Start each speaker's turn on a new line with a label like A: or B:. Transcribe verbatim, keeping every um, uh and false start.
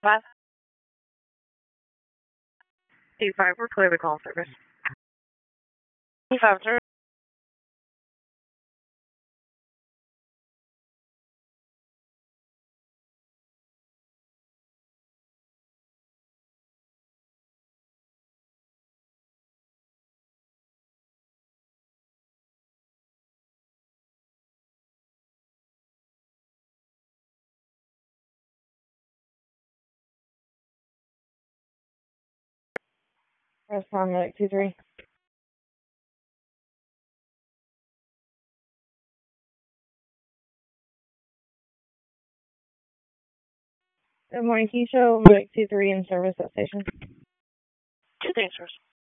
A: five. Two five, we're clear to call service. Two five, sir. Press paramedic two three. Good morning, Keisha. Medic two three in service at station. Two things, sir.